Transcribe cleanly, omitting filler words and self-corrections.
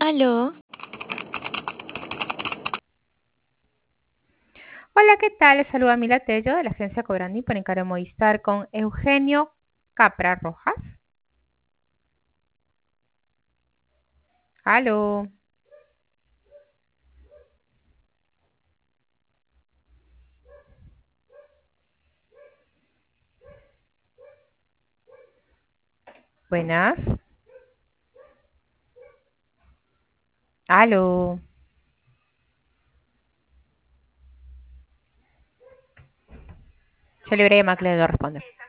Aló, Hola, ¿qué tal? Les saluda Mila Tello de la agencia Cobrani por encargo de Movistar con Eugenio Capra Rojas. Aló, buenas. Aló, se le llamar que le doy a responder.